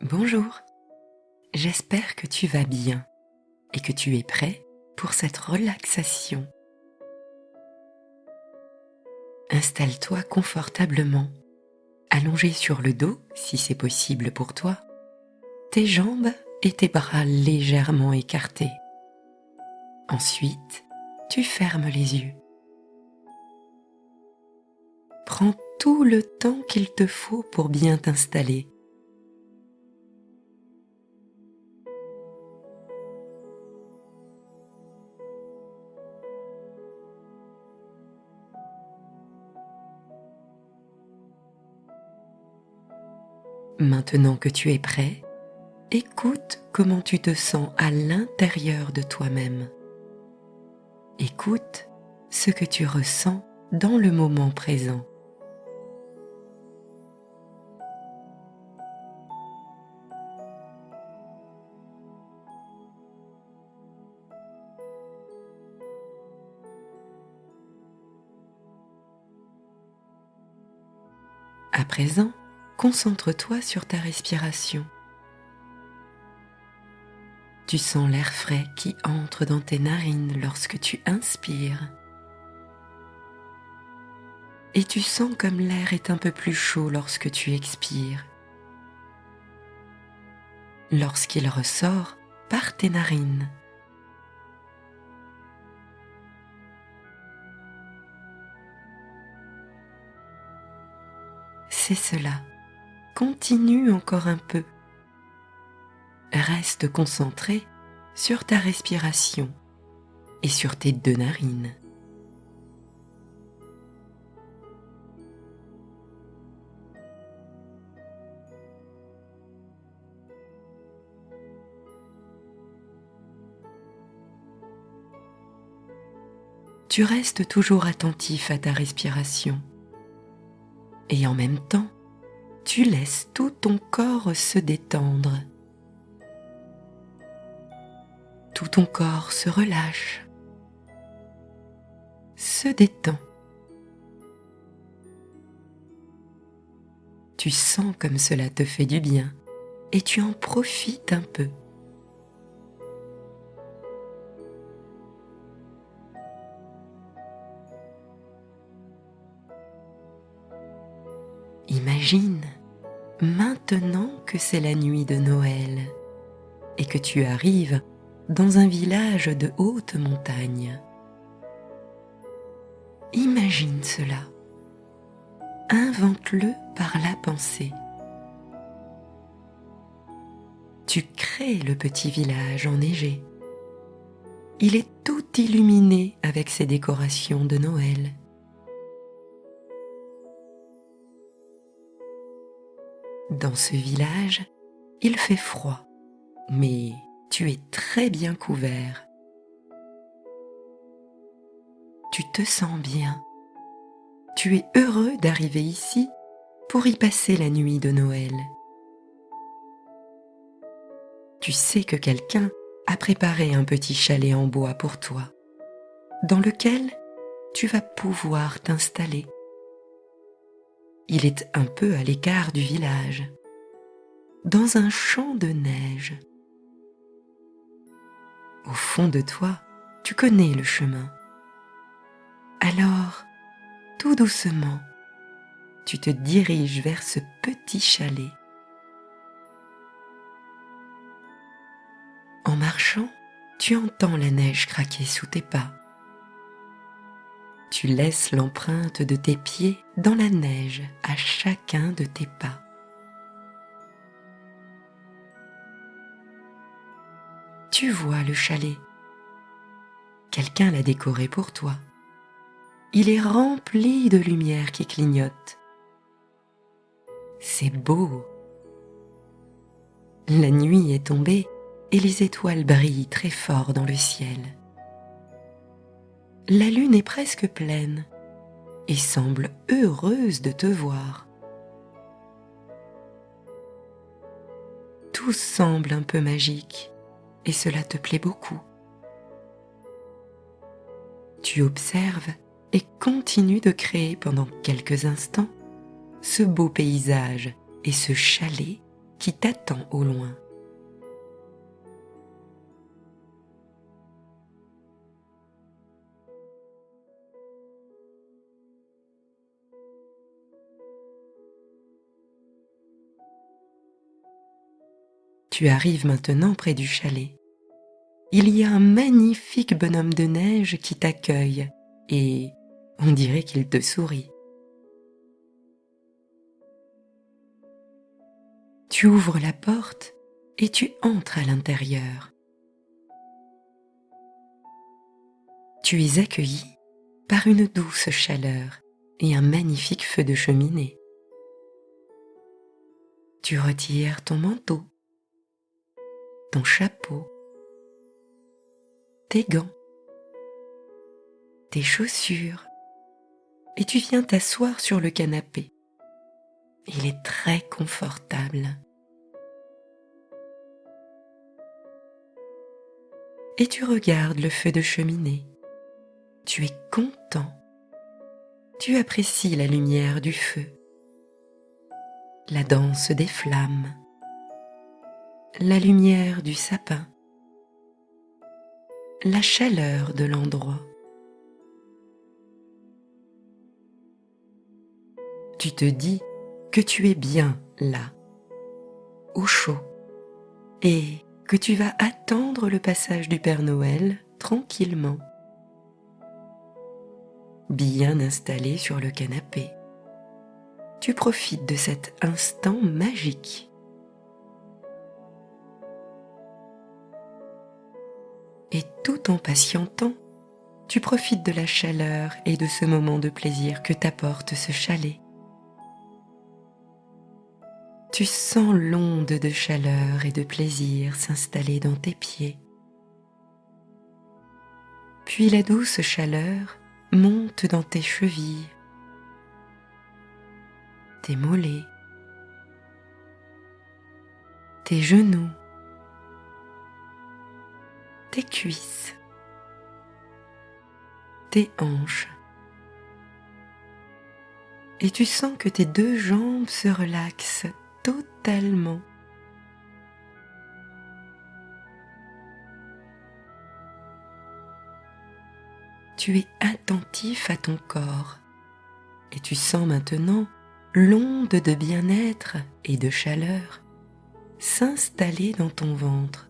Bonjour, j'espère que tu vas bien et que tu es prêt pour cette relaxation. Installe-toi confortablement, allongé sur le dos si c'est possible pour toi, tes jambes et tes bras légèrement écartés. Ensuite, tu fermes les yeux. Prends tout le temps qu'il te faut pour bien t'installer. Maintenant que tu es prêt, écoute comment tu te sens à l'intérieur de toi-même. Écoute ce que tu ressens dans le moment présent. À présent, concentre-toi sur ta respiration. Tu sens l'air frais qui entre dans tes narines lorsque tu inspires. Et tu sens comme l'air est un peu plus chaud lorsque tu expires. Lorsqu'il ressort par tes narines. C'est cela. Continue encore un peu. Reste concentré sur ta respiration et sur tes deux narines. Tu restes toujours attentif à ta respiration et en même temps, tu laisses tout ton corps se détendre. Tout ton corps se relâche, se détend. Tu sens comme cela te fait du bien et tu en profites un peu. Imagine maintenant que c'est la nuit de Noël et que tu arrives dans un village de haute montagne. Imagine cela. Invente-le par la pensée. Tu crées le petit village enneigé. Il est tout illuminé avec ses décorations de Noël. Dans ce village, il fait froid, mais tu es très bien couvert. Tu te sens bien. Tu es heureux d'arriver ici pour y passer la nuit de Noël. Tu sais que quelqu'un a préparé un petit chalet en bois pour toi, dans lequel tu vas pouvoir t'installer. Il est un peu à l'écart du village, dans un champ de neige. Au fond de toi, tu connais le chemin. Alors, tout doucement, tu te diriges vers ce petit chalet. En marchant, tu entends la neige craquer sous tes pas. Tu laisses l'empreinte de tes pieds dans la neige à chacun de tes pas. Tu vois le chalet. Quelqu'un l'a décoré pour toi. Il est rempli de lumière qui clignote. C'est beau. La nuit est tombée et les étoiles brillent très fort dans le ciel. La lune est presque pleine et semble heureuse de te voir. Tout semble un peu magique et cela te plaît beaucoup. Tu observes et continues de créer pendant quelques instants ce beau paysage et ce chalet qui t'attend au loin. Tu arrives maintenant près du chalet. Il y a un magnifique bonhomme de neige qui t'accueille et on dirait qu'il te sourit. Tu ouvres la porte et tu entres à l'intérieur. Tu es accueilli par une douce chaleur et un magnifique feu de cheminée. Tu retires ton manteau, ton chapeau, tes gants, tes chaussures et tu viens t'asseoir sur le canapé. Il est très confortable. Et tu regardes le feu de cheminée. Tu es content. Tu apprécies la lumière du feu, la danse des flammes, la lumière du sapin, la chaleur de l'endroit. Tu te dis que tu es bien là, au chaud, et que tu vas attendre le passage du Père Noël tranquillement, bien installé sur le canapé. Tu profites de cet instant magique. Et tout en patientant, tu profites de la chaleur et de ce moment de plaisir que t'apporte ce chalet. Tu sens l'onde de chaleur et de plaisir s'installer dans tes pieds. Puis la douce chaleur monte dans tes chevilles, tes mollets, tes genoux, tes cuisses, tes hanches. Et tu sens que tes deux jambes se relaxent totalement. Tu es attentif à ton corps et tu sens maintenant l'onde de bien-être et de chaleur s'installer dans ton ventre.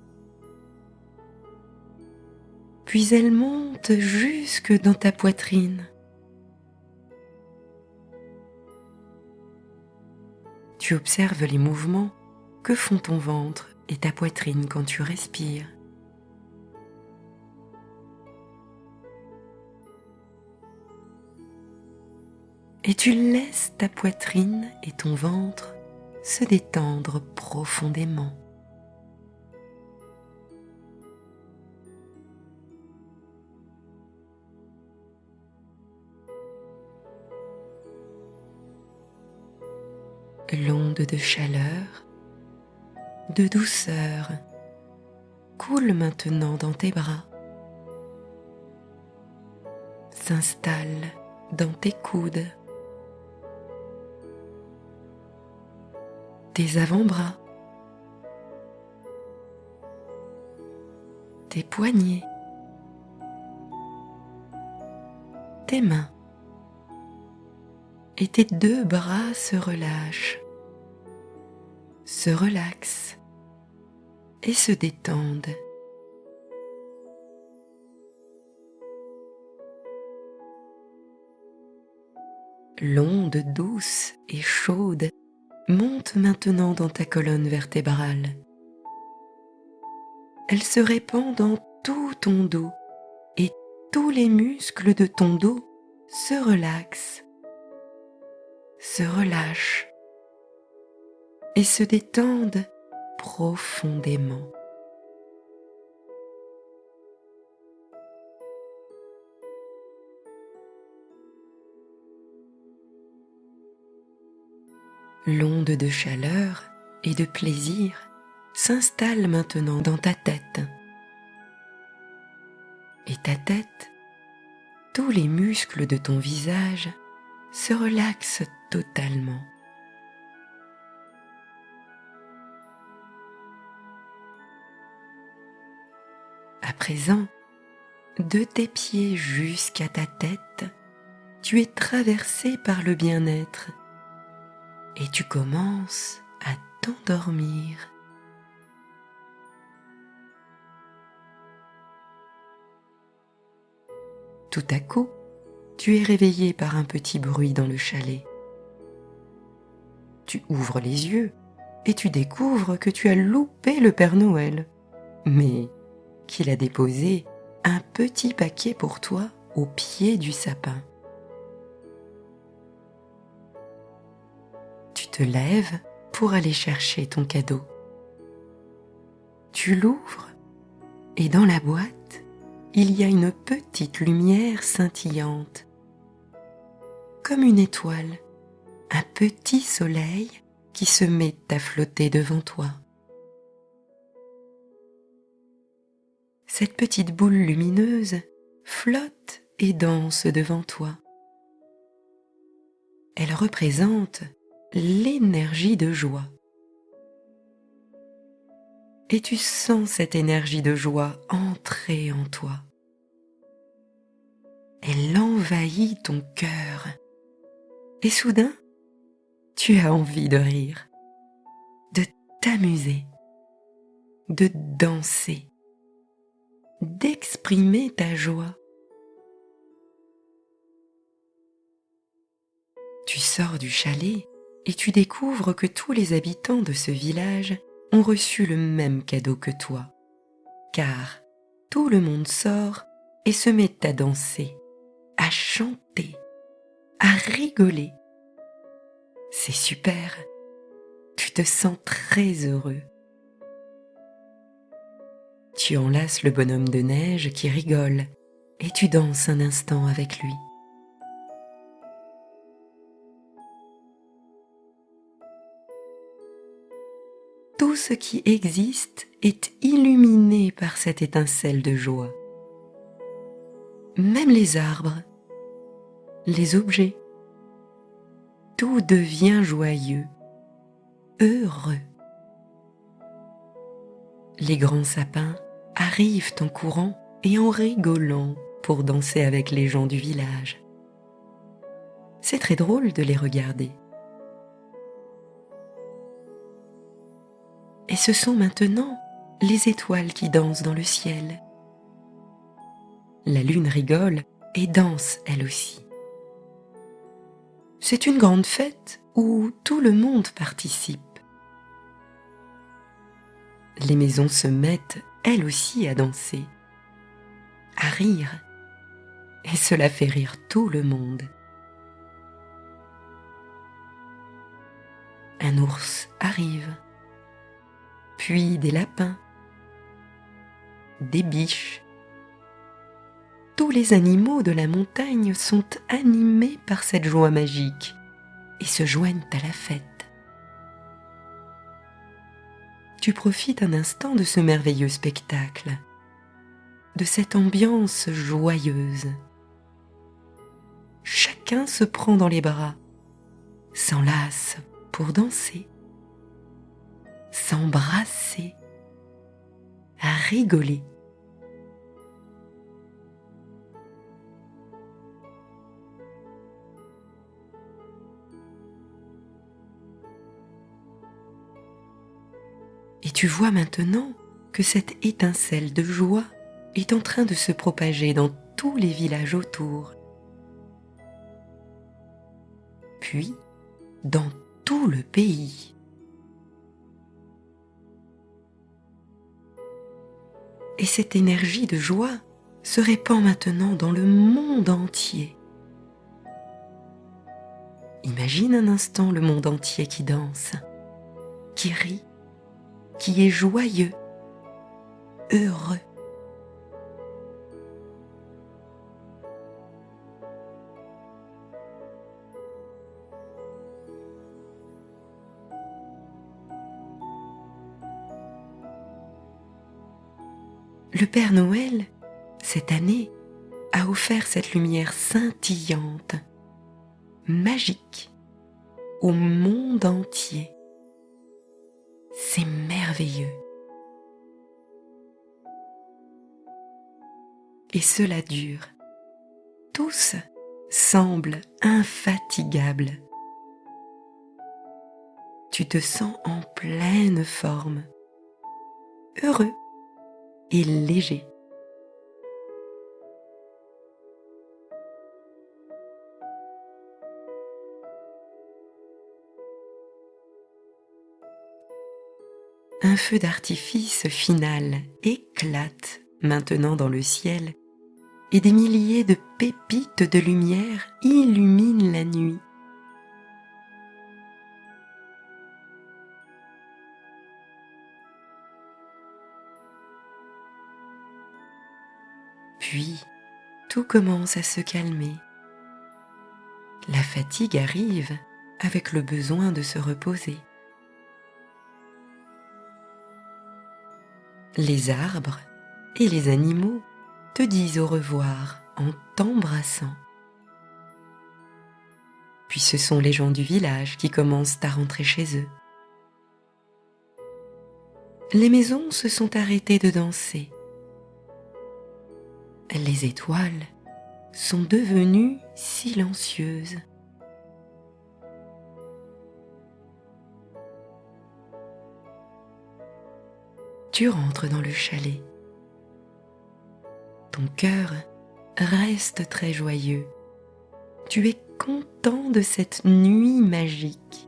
Puis elle monte jusque dans ta poitrine. Tu observes les mouvements que font ton ventre et ta poitrine quand tu respires. Et tu laisses ta poitrine et ton ventre se détendre profondément. L'onde de chaleur, de douceur, coule maintenant dans tes bras, s'installe dans tes coudes, tes avant-bras, tes poignets, tes mains, et tes deux bras se relâchent, se relaxent et se détendent. L'onde douce et chaude monte maintenant dans ta colonne vertébrale. Elle se répand dans tout ton dos et tous les muscles de ton dos se relaxent, se relâchent et se détendent profondément. L'onde de chaleur et de plaisir s'installe maintenant dans ta tête. Et ta tête, tous les muscles de ton visage se relaxent totalement. présent, de tes pieds jusqu'à ta tête, tu es traversé par le bien-être et tu commences à t'endormir. Tout à coup, tu es réveillé par un petit bruit dans le chalet. Tu ouvres les yeux et tu découvres que tu as loupé le Père Noël, mais qu'il a déposé un petit paquet pour toi au pied du sapin. Tu te lèves pour aller chercher ton cadeau. Tu l'ouvres et dans la boîte, il y a une petite lumière scintillante, comme une étoile, un petit soleil qui se met à flotter devant toi. Cette petite boule lumineuse flotte et danse devant toi. Elle représente l'énergie de joie. Et tu sens cette énergie de joie entrer en toi. Elle envahit ton cœur. Et soudain, tu as envie de rire, de t'amuser, de danser, d'exprimer ta joie. Tu sors du chalet et tu découvres que tous les habitants de ce village ont reçu le même cadeau que toi, car tout le monde sort et se met à danser, à chanter, à rigoler. C'est super, tu te sens très heureux. Tu enlaces le bonhomme de neige qui rigole et tu danses un instant avec lui. Tout ce qui existe est illuminé par cette étincelle de joie. Même les arbres, les objets, tout devient joyeux, heureux. Les grands sapins arrivent en courant et en rigolant pour danser avec les gens du village. C'est très drôle de les regarder. Et ce sont maintenant les étoiles qui dansent dans le ciel. La lune rigole et danse elle aussi. C'est une grande fête où tout le monde participe. Les maisons se mettent elles aussi à danser, à rire, et cela fait rire tout le monde. Un ours arrive, puis des lapins, des biches. Tous les animaux de la montagne sont animés par cette joie magique et se joignent à la fête. Tu profites un instant de ce merveilleux spectacle, de cette ambiance joyeuse. Chacun se prend dans les bras, s'enlace pour danser, s'embrasser, à rigoler. Et tu vois maintenant que cette étincelle de joie est en train de se propager dans tous les villages autour, puis dans tout le pays. Et cette énergie de joie se répand maintenant dans le monde entier. Imagine un instant le monde entier qui danse, qui rit, qui est joyeux, heureux. Le Père Noël, cette année, a offert cette lumière scintillante, magique, au monde entier. C'est merveilleux. et cela dure. Tous semblent infatigables. Tu te sens en pleine forme, heureux et léger. Un feu d'artifice final éclate maintenant dans le ciel et des milliers de pépites de lumière illuminent la nuit. Puis, tout commence à se calmer. La fatigue arrive avec le besoin de se reposer. Les arbres et les animaux te disent au revoir en t'embrassant. Puis ce sont les gens du village qui commencent à rentrer chez eux. Les maisons se sont arrêtées de danser. Les étoiles sont devenues silencieuses. Tu rentres dans le chalet. Ton cœur reste très joyeux. Tu es content de cette nuit magique.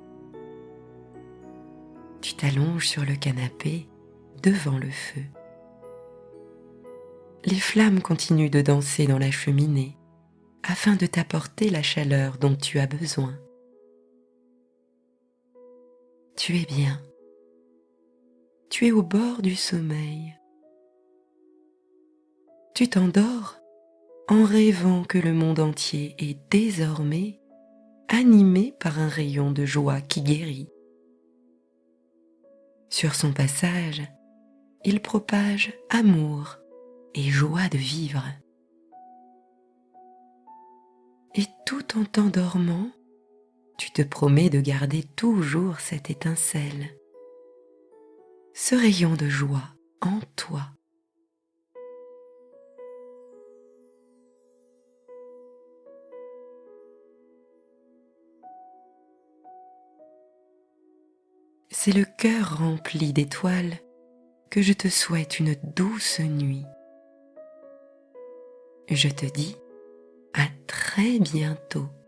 Tu t'allonges sur le canapé devant le feu. Les flammes continuent de danser dans la cheminée afin de t'apporter la chaleur dont tu as besoin. Tu es bien. Tu es au bord du sommeil. Tu t'endors en rêvant que le monde entier est désormais animé par un rayon de joie qui guérit. Sur son passage, il propage amour et joie de vivre. Et tout en t'endormant, tu te promets de garder toujours cette étincelle, ce rayon de joie en toi. C'est le cœur rempli d'étoiles que je te souhaite une douce nuit. Je te dis à très bientôt.